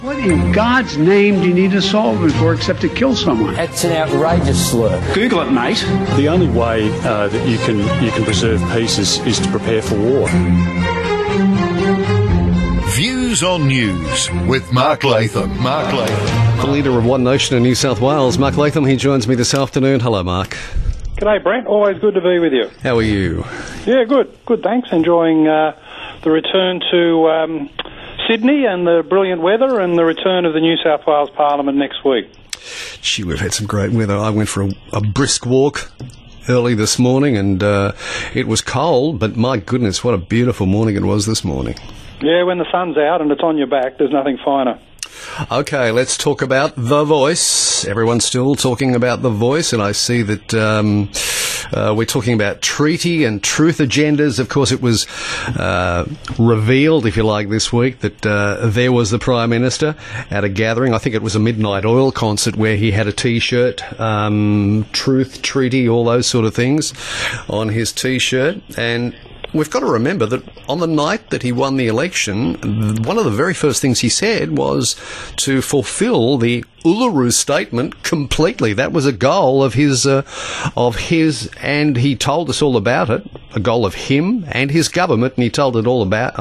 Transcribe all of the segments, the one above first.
What in God's name do you need a solvent for except to kill someone? That's an outrageous slur. Google it, mate. The only way that you can preserve peace is to prepare for war. Views on News with Mark Latham. The leader of One Nation in New South Wales, Mark Latham, he joins me this afternoon. Hello, Mark. G'day, Brent. Always good to be with you. How are you? Yeah, good. Good, thanks. Enjoying the return to Sydney and the brilliant weather and the return of the New South Wales Parliament next week. Gee, we've had some great weather. I went for a brisk walk early this morning and it was cold, but my goodness, what a beautiful morning it was this morning. Yeah, when the sun's out and it's on your back, there's nothing finer. Okay, let's talk about The Voice. Everyone's still talking about The Voice, and I see that we're talking about treaty and truth agendas. Of course, it was revealed, if you like, this week that there was the Prime Minister at a gathering. I think it was a Midnight Oil concert where he had a T-shirt, truth, treaty, all those sort of things on his T-shirt. And we've got to remember that on the night that he won the election, one of the very first things he said was to fulfil the Uluru Statement completely. That was a goal of his, and he told us all about it. A goal of him and his government, and he told us all about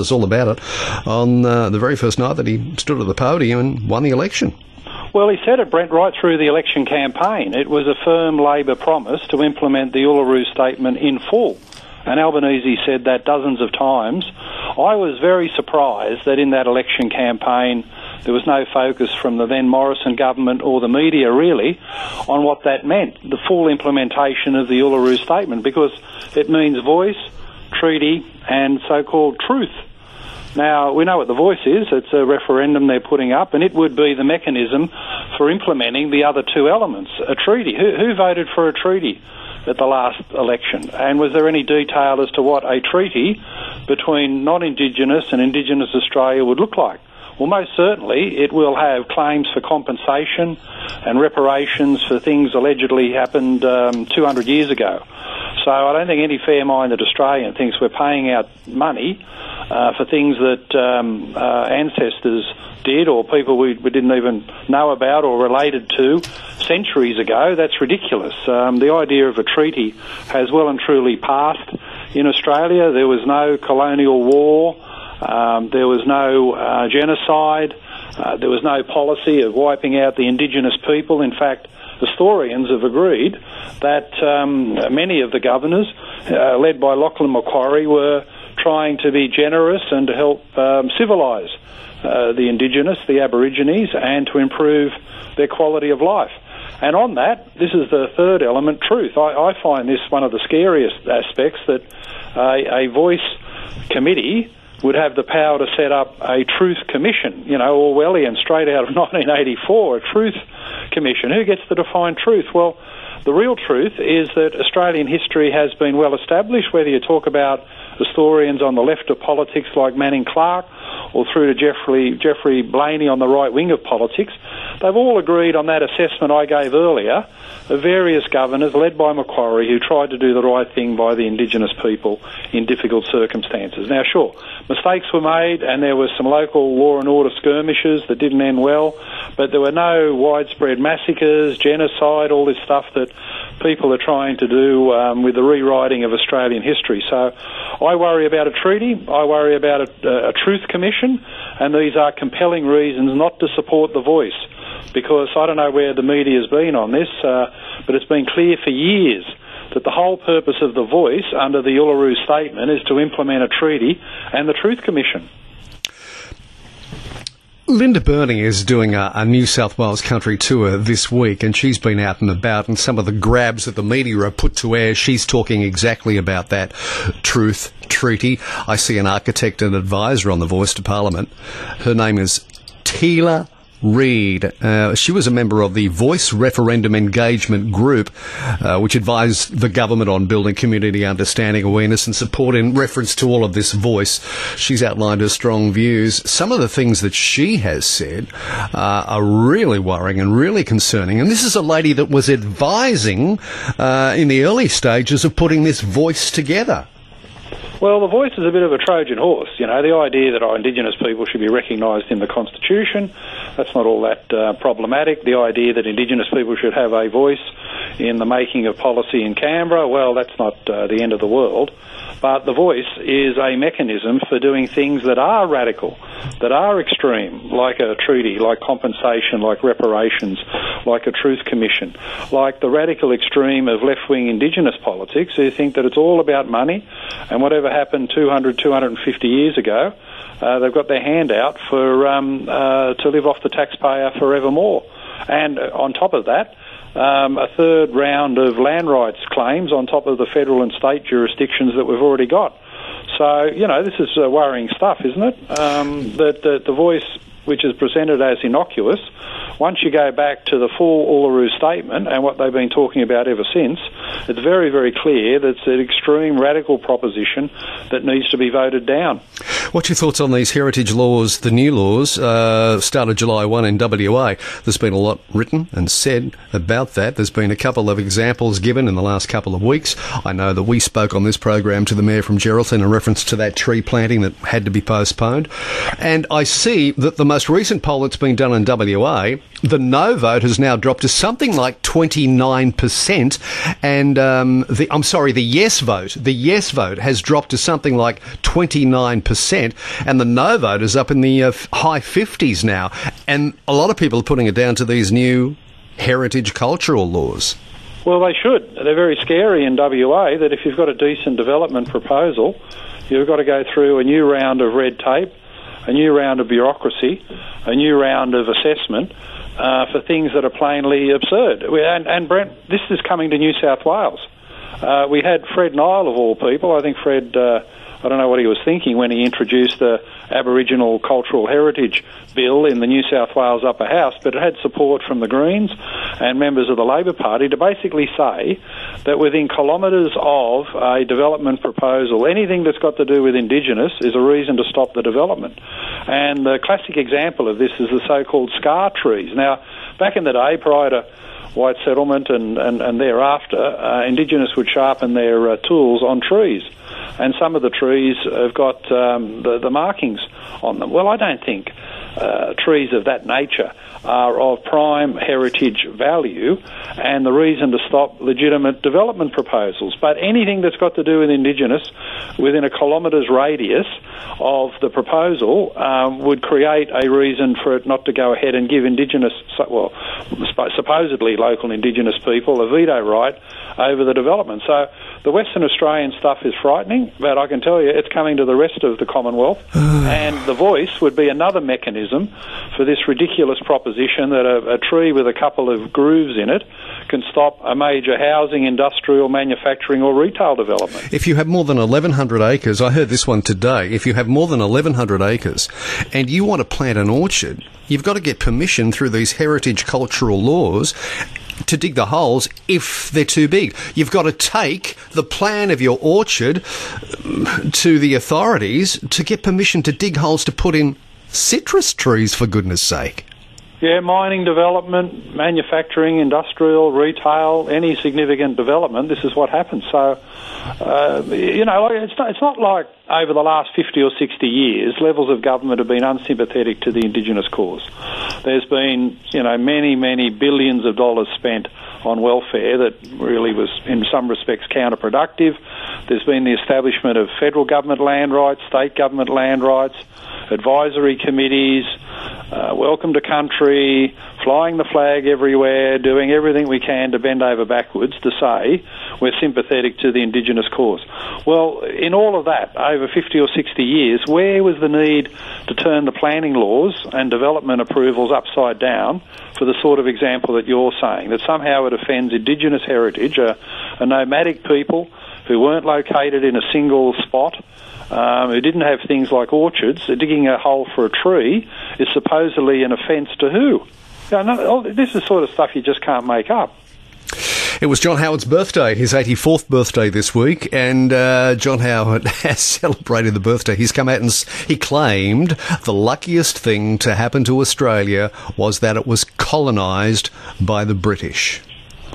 it on the very first night that he stood at the podium and won the election. Well, he said it, Brent, right through the election campaign. It was a firm Labor promise to implement the Uluru Statement in full. And Albanese said that dozens of times. I was very surprised that in that election campaign there was no focus from the then Morrison government or the media, really, on what that meant, the full implementation of the Uluru Statement, because it means voice, treaty, and so-called truth. Now, we know what the voice is. It's a referendum they're putting up, and it would be the mechanism for implementing the other two elements, a treaty. Who voted for a treaty at the last election? And was there any detail as to what a treaty between non-Indigenous and Indigenous Australia would look like? Well, most certainly it will have claims for compensation and reparations for things allegedly happened 200 years ago. So I don't think any fair-minded Australian thinks we're paying out money for things that ancestors did or people we didn't even know about or related to centuries ago. That's ridiculous. The idea of a treaty has well and truly passed in Australia. There was no colonial war. There was no genocide. There was no policy of wiping out the Indigenous people. In fact, historians have agreed that many of the governors, led by Lachlan Macquarie, were trying to be generous and to help civilise the Indigenous, the Aborigines, and to improve their quality of life. And on that, this is the third element, truth. I find this one of the scariest aspects, that a voice committee would have the power to set up a truth commission, Orwellian, straight out of 1984, a truth commission. Who gets to define truth? Well, the real truth is that Australian history has been well established, whether you talk about historians on the left of politics like Manning Clark or through to Geoffrey Blaney on the right wing of politics. They've all agreed on that assessment I gave earlier of various governors led by Macquarie who tried to do the right thing by the Indigenous people in difficult circumstances. Now, sure, mistakes were made and there were some local law and order skirmishes that didn't end well, but there were no widespread massacres, genocide, all this stuff that people are trying to do with the rewriting of Australian history. So I worry about a treaty, I worry about a truth commission, and these are compelling reasons not to support the voice, because I don't know where the media has been on this, but it's been clear for years that the whole purpose of the voice under the Uluru Statement is to implement a treaty and the Truth Commission. Linda Burney is doing a New South Wales country tour this week, and she's been out and about, and some of the grabs that the media are put to air, she's talking exactly about that truth treaty. I see an architect and advisor on the Voice to Parliament. Her name is Teela Reid. She was a member of the Voice Referendum Engagement Group, which advised the government on building community understanding, awareness and support in reference to all of this voice. She's outlined her strong views. Some of the things that she has said are really worrying and really concerning. And this is a lady that was advising in the early stages of putting this voice together. Well, the voice is a bit of a Trojan horse. You know, the idea that our Indigenous people should be recognised in the Constitution, that's not all that problematic. The idea that Indigenous people should have a voice in the making of policy in Canberra, well, that's not the end of the world. But the voice is a mechanism for doing things that are radical, that are extreme, like a treaty, like compensation, like reparations, like a truth commission, like the radical extreme of left-wing Indigenous politics who think that it's all about money, and whatever happened 200, 250 years ago, they've got their hand out for to live off the taxpayer forevermore. And on top of that, a third round of land rights claims on top of the federal and state jurisdictions that we've already got. So, you know, this is worrying stuff, isn't it? That the voice, which is presented as innocuous, once you go back to the full Uluru Statement and what they've been talking about ever since, it's very, very clear that it's an extreme radical proposition that needs to be voted down. What's your thoughts on these heritage laws, the new laws, started July 1 in WA? There's been a lot written and said about that. There's been a couple of examples given in the last couple of weeks. I know that we spoke on this program to the Mayor from Geraldton in reference to that tree planting that had to be postponed. And I see that the most recent poll that's been done in WA, the no vote has now dropped to something like 29%, and the yes vote has dropped to something like 29%, and the no vote is up in the high 50s now. And a lot of people are putting it down to these new heritage cultural laws. Well, they should. They're very scary in WA, that if you've got a decent development proposal, you've got to go through a new round of red tape, a new round of bureaucracy, a new round of assessment for things that are plainly absurd. And Brent, this is coming to New South Wales. We had Fred Nile, of all people. I think Fred, I don't know what he was thinking when he introduced the Aboriginal Cultural Heritage Bill in the New South Wales Upper House, but it had support from the Greens and members of the Labor Party to basically say that within kilometres of a development proposal, anything that's got to do with Indigenous is a reason to stop the development. And the classic example of this is the so-called scar trees. Now, back in the day, prior to white settlement and thereafter, Indigenous would sharpen their tools on trees. And some of the trees have got the markings on them. Well, I don't think trees of that nature are of prime heritage value and the reason to stop legitimate development proposals. But anything that's got to do with Indigenous within a kilometre's radius of the proposal would create a reason for it not to go ahead and give Indigenous, well, supposedly local Indigenous people, a veto right over the development. So the Western Australian stuff is frightening, but I can tell you it's coming to the rest of the Commonwealth, and the voice would be another mechanism for this ridiculous proposition that a tree with a couple of grooves in it can stop a major housing, industrial, manufacturing or retail development. If you have more than 1,100 acres, I heard this one today, if you have more than 1,100 acres and you want to plant an orchard, you've got to get permission through these heritage cultural laws to dig the holes if they're too big. You've got to take the plan of your orchard to the authorities to get permission to dig holes to put in citrus trees, for goodness sake. Yeah, mining development, manufacturing, industrial, retail, any significant development, this is what happens. So, it's not like over the last 50 or 60 years, levels of government have been unsympathetic to the Indigenous cause. There's been, many, many billions of dollars spent on welfare that really was, in some respects, counterproductive. There's been the establishment of federal government land rights, state government land rights, advisory committees, welcome to country, flying the flag everywhere, doing everything we can to bend over backwards to say we're sympathetic to the Indigenous cause. Well, in all of that, over 50 or 60 years, where was the need to turn the planning laws and development approvals upside down for the sort of example that you're saying, that somehow it offends Indigenous heritage, a nomadic people who weren't located in a single spot, who didn't have things like orchards? Digging a hole for a tree is supposedly an offence to who? This is sort of stuff you just can't make up. It was John Howard's birthday, his 84th birthday this week, and John Howard has celebrated the birthday. He's come out and he claimed the luckiest thing to happen to Australia was that it was colonised by the British.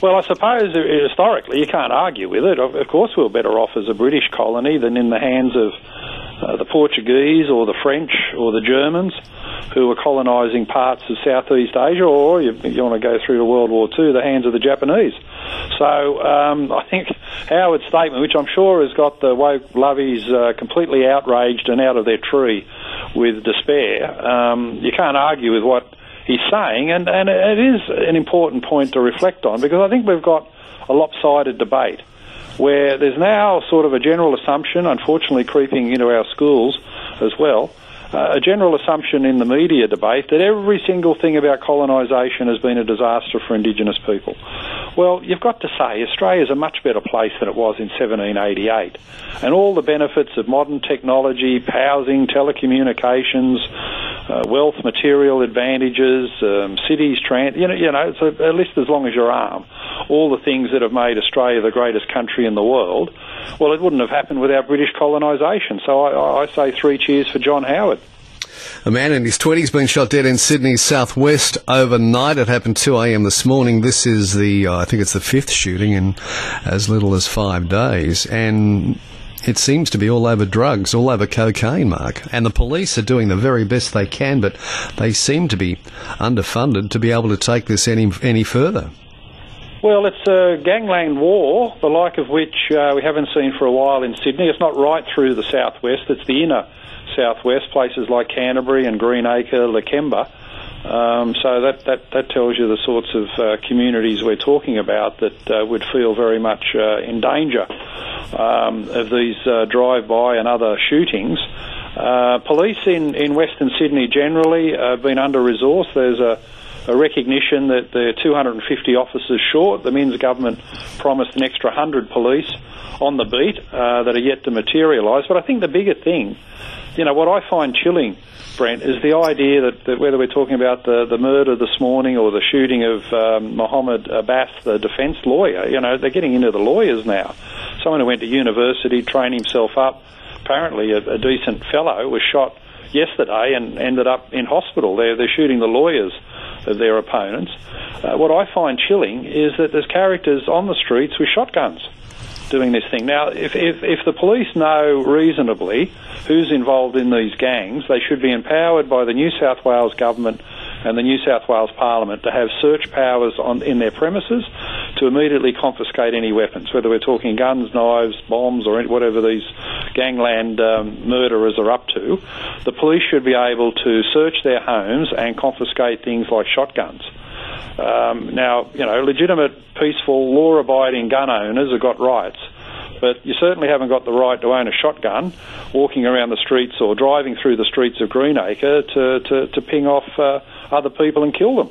Well, I suppose historically you can't argue with it. Of course we're better off as a British colony than in the hands of the Portuguese or the French or the Germans who were colonising parts of Southeast Asia, or you want to go through to World War II, the hands of the Japanese. So I think Howard's statement, which I'm sure has got the woke lovies completely outraged and out of their tree with despair, you can't argue with what he's saying, and it is an important point to reflect on, because I think we've got a lopsided debate where there's now sort of a general assumption, unfortunately creeping into our schools as well, a general assumption in the media debate that every single thing about colonisation has been a disaster for Indigenous people. Well, you've got to say Australia's a much better place than it was in 1788, and all the benefits of modern technology, housing, telecommunications, wealth, material advantages, cities, it's a list as long as your arm. All the things that have made Australia the greatest country in the world. Well, it wouldn't have happened without British colonisation. So I say 3 cheers for John Howard. A man in his 20s been shot dead in Sydney's southwest overnight. It happened 2 a.m. this morning. This is I think it's the 5th shooting in as little as 5 days. And it seems to be all over drugs, all over cocaine, Mark. And the police are doing the very best they can, but they seem to be underfunded to be able to take this any further. Well, it's a gangland war, the like of which we haven't seen for a while in Sydney. It's not right through the southwest, it's the inner southwest, places like Canterbury and Greenacre, Lakemba. So that tells you the sorts of communities we're talking about that would feel very much in danger of these drive-by and other shootings. Police in Western Sydney generally have been under-resourced. There's a recognition that they're 250 officers short. The Minns government promised an extra 100 police on the beat that are yet to materialise. But I think the bigger thing, what I find chilling, Brent, is the idea that whether we're talking about the murder this morning or the shooting of Mohammed Abbas, the defence lawyer, they're getting into the lawyers now. Someone who went to university, trained himself up, apparently a decent fellow, was shot yesterday and ended up in hospital. They're shooting the lawyers of their opponents. What I find chilling is that there's characters on the streets with shotguns doing this thing. Now, if the police know reasonably who's involved in these gangs, they should be empowered by the New South Wales government and the New South Wales Parliament to have search powers in their premises to immediately confiscate any weapons, whether we're talking guns, knives, bombs, or whatever these gangland murderers are up to. The police should be able to search their homes and confiscate things like shotguns. Now, legitimate, peaceful, law-abiding gun owners have got rights, but you certainly haven't got the right to own a shotgun walking around the streets or driving through the streets of Greenacre to ping off other people and kill them.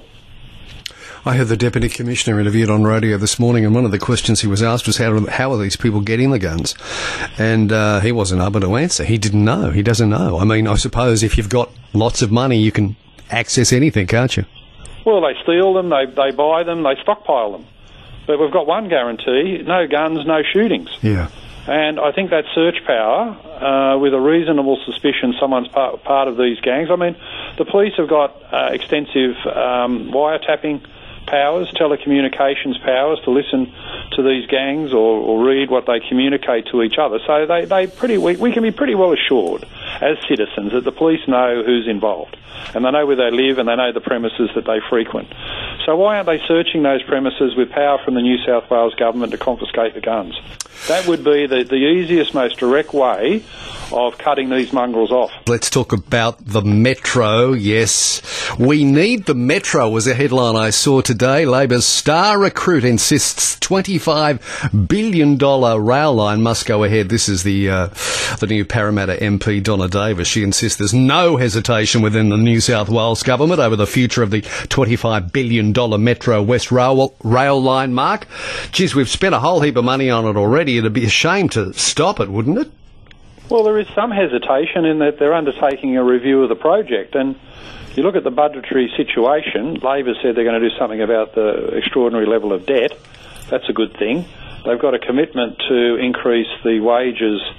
I heard the Deputy Commissioner interviewed on radio this morning, and one of the questions he was asked was how are these people getting the guns? And he wasn't able to answer. He didn't know. He doesn't know. I mean, I suppose if you've got lots of money, you can access anything, can't you? Well, they steal them, they buy them, they stockpile them. But we've got one guarantee: no guns, no shootings. Yeah. And I think that search power, with a reasonable suspicion someone's part of these gangs. I mean, the police have got extensive wiretapping powers, telecommunications powers to listen to these gangs or read what they communicate to each other. So we can be pretty well assured as citizens that the police know who's involved, and they know where they live and they know the premises that they frequent. So why aren't they searching those premises with power from the New South Wales government to confiscate the guns? That would be the easiest, most direct way of cutting these mongrels off. Let's talk about the Metro. Yes, we need the Metro was a headline I saw today. Labor's star recruit insists $25 billion rail line must go ahead. This is the new Parramatta MP, Donna Davis. She insists there's no hesitation within the New South Wales government over the future of the $25 billion Metro West rail line, Mark. Geez, we've spent a whole heap of money on it already. It'd be a shame to stop it, wouldn't it? Well, there is some hesitation in that they're undertaking a review of the project, and you look at the budgetary situation. Labor said they're going to do something about the extraordinary level of debt. That's a good thing. They've got a commitment to increase the wages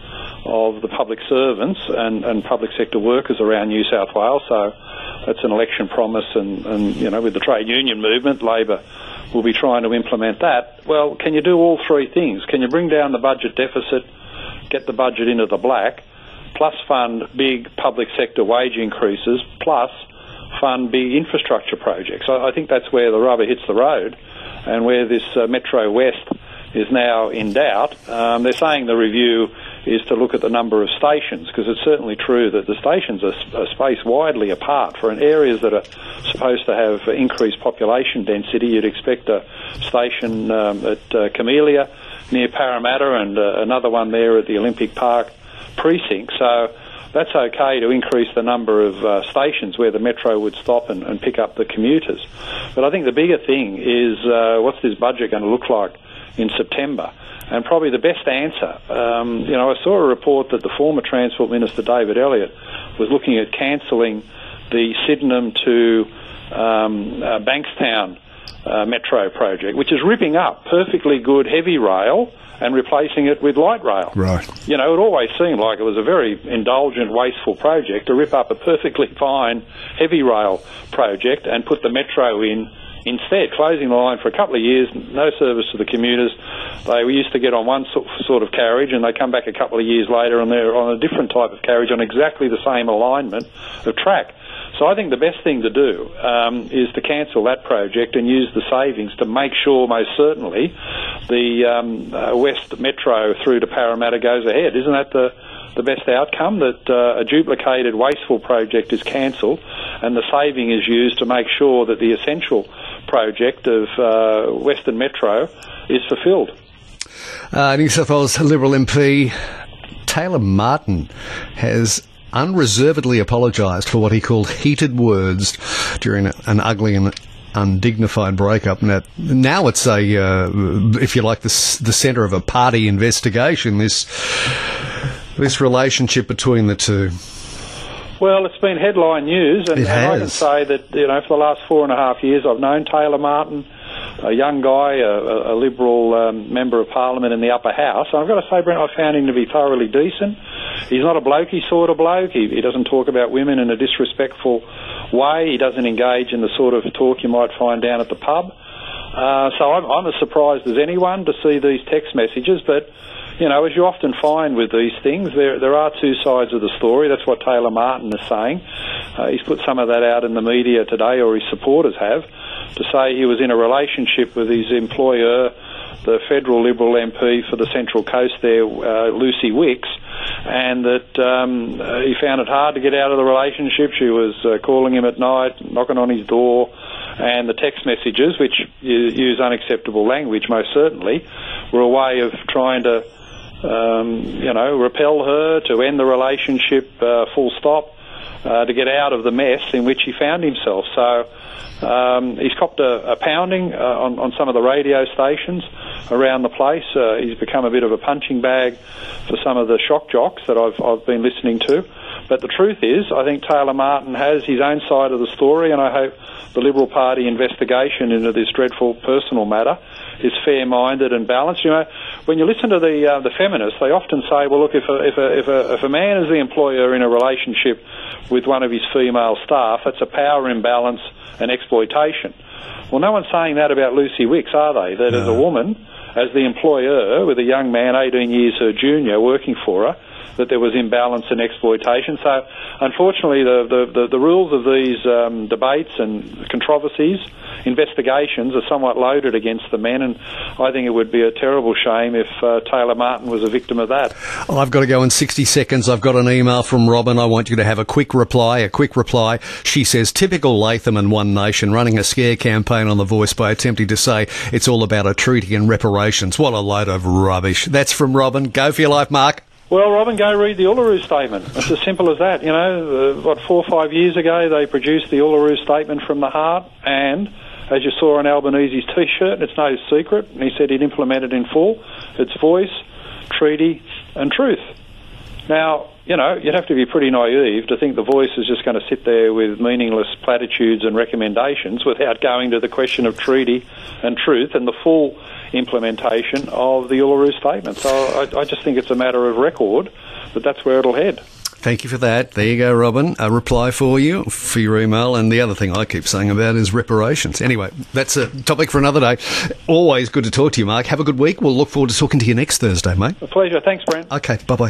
of the public servants and public sector workers around New South Wales. So that's an election promise, and you know, with the trade union movement, Labor will be trying to implement that. Well, can you do all three things? Can you bring down the budget deficit, get the budget into the black, plus fund big public sector wage increases, plus fund big infrastructure projects? I think that's where the rubber hits the road, and where this Metro West is now in doubt. They're saying the review is to look at the number of stations, because it's certainly true that the stations are spaced widely apart. For in areas that are supposed to have increased population density, you'd expect a station at Camellia near Parramatta, and another one there at the Olympic Park precinct. So that's okay to increase the number of stations where the Metro would stop and pick up the commuters. But I think the bigger thing is what's this budget going to look like in September? And probably the best answer, you know, I saw a report that the former Transport Minister, David Elliott, was looking at cancelling the Sydenham to Bankstown Metro project, which is ripping up perfectly good heavy rail and replacing it with light rail. Right. You know, it always seemed like it was a very indulgent, wasteful project to rip up a perfectly fine heavy rail project and put the Metro in instead, closing the line for a couple of years, no service to the commuters. They used to get on one sort of carriage, and they come back a couple of years later and they're on a different type of carriage on exactly the same alignment of track. So I think the best thing to do is to cancel that project and use the savings to make sure, most certainly, the West Metro through to Parramatta goes ahead. Isn't that the best outcome, that a duplicated, wasteful project is cancelled and the saving is used to make sure that the essential project of Western Metro is fulfilled? New South Wales Liberal MP Taylor Martin has unreservedly apologised for what he called heated words during an ugly and undignified breakup. Now it's if you like, the centre of a party investigation, this relationship between the two. Well, it's been headline news, and I can say that, you know, for the last 4.5 years I've known Taylor Martin, a young guy, a Liberal member of Parliament in the upper house. And I've got to say, Brent, I found him to be thoroughly decent. He's not a blokey sort of bloke. He doesn't talk about women in a disrespectful way. He doesn't engage in the sort of talk you might find down at the pub. So I'm as surprised as anyone to see these text messages, but you know, as you often find with these things, there are two sides of the story. That's what Taylor Martin is saying. He's put some of that out in the media today, or his supporters have, to say he was in a relationship with his employer, the federal Liberal MP for the Central Coast there, Lucy Wicks, and that he found it hard to get out of the relationship. She was calling him at night, knocking on his door, and the text messages, which use unacceptable language most certainly, were a way of trying to repel her, to end the relationship, full stop, to get out of the mess in which he found himself. So he's copped a pounding on some of the radio stations around the place. He's become a bit of a punching bag for some of the shock jocks that I've been listening to. But the truth is, I think Taylor Martin has his own side of the story, and I hope the Liberal Party investigation into this dreadful personal matter is fair-minded and balanced. You know, when you listen to the feminists, they often say, well, look, if a man is the employer in a relationship with one of his female staff, it's a power imbalance and exploitation. Well, no one's saying that about Lucy Wicks, are they? That as a woman, as the employer with a young man 18 years her junior working for her, that there was imbalance and exploitation. So, unfortunately, the rules of these debates and controversies, investigations, are somewhat loaded against the men, and I think it would be a terrible shame if Taylor Martin was a victim of that. I've got to go in 60 seconds. I've got an email from Robin. I want you to have a quick reply. She says, typical Latham and One Nation, running a scare campaign on The Voice by attempting to say it's all about a treaty and reparations. What a load of rubbish. That's from Robin. Go for your life, Mark. Well, Robin, go read the Uluru Statement. It's as simple as that. You know, 4 or 5 years ago, they produced the Uluru Statement from the heart, and as you saw on Albanese's T-shirt, it's no secret, and he said he'd implement it in full. It's voice, treaty, and truth. Now, you'd have to be pretty naive to think the Voice is just going to sit there with meaningless platitudes and recommendations without going to the question of treaty and truth and the full implementation of the Uluru Statement. So I just think it's a matter of record, but that's where it'll head. Thank you for that. There you go, Robin. A reply for you for your email. And the other thing I keep saying about is reparations. Anyway, that's a topic for another day. Always good to talk to you, Mark. Have a good week. We'll look forward to talking to you next Thursday, mate. A pleasure. Thanks, Brent. Okay, bye-bye.